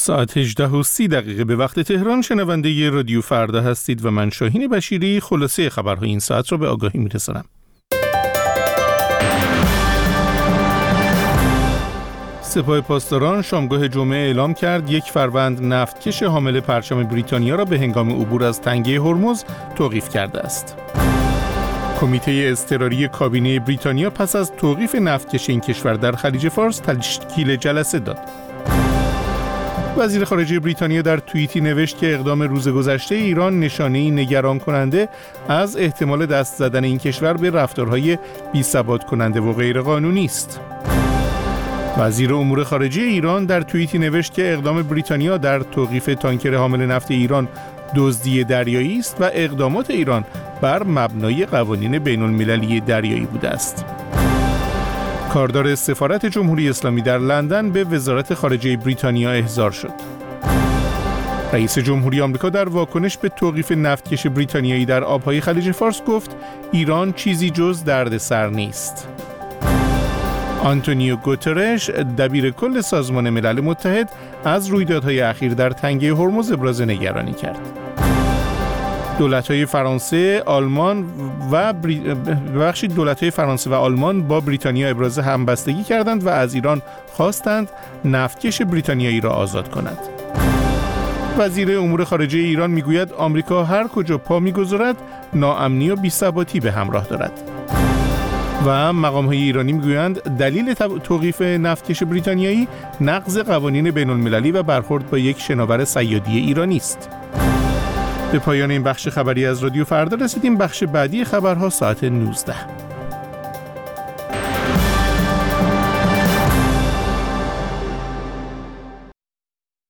ساعت 18:30 به وقت تهران شنونده رادیو فردا هستید و من شاهین بشیری خلاصه خبرهای این ساعت را به آگاهی می‌رسانم. سپاه پاسداران شامگاه جمعه اعلام کرد 1 فروند نفتکش حامل پرچم بریتانیا را به هنگام عبور از تنگه هرمز توقیف کرده است. کمیته اضطراری کابینه بریتانیا پس از توقیف نفتکش این کشور در خلیج فارس تشکیل جلسه داد. وزیر خارجه بریتانیا در توییتی نوشت که اقدام روز گذشته ایران نشانه‌ای نگران کننده از احتمال دست زدن این کشور به رفتارهای بی‌ثبات کننده و غیرقانونی است. وزیر امور خارجه ایران در توییتی نوشت که اقدام بریتانیا در توقیف تانکر حامل نفت ایران دزدی دریایی است و اقدامات ایران بر مبنای قوانین بین‌المللی دریایی بوده است. کاردار سفارت جمهوری اسلامی در لندن به وزارت خارجه بریتانیا احضار شد. رئیس جمهوری آمریکا در واکنش به توقیف نفتکش بریتانیایی در آبهای خلیج فارس گفت ایران چیزی جز دردسر نیست. آنتونیو گوترش دبیر کل سازمان ملل متحد از رویدادهای اخیر در تنگه هرمز ابراز نگرانی کرد. دولت‌های فرانسه و آلمان با بریتانیا ابراز همبستگی کردند و از ایران خواستند نفتکش بریتانیایی را آزاد کند. وزیر امور خارجه ایران میگوید آمریکا هر کجا پا میگذارد ناامنی و بی‌ثباتی به همراه دارد. و مقام‌های ایرانی میگویند دلیل توقیف نفتکش بریتانیایی نقض قوانین بین‌المللی و برخورد با یک شناور صیادی ایرانی است. به پایان این بخش خبری از رادیو فردا رسیدیم. بخش بعدی خبرها ساعت 19.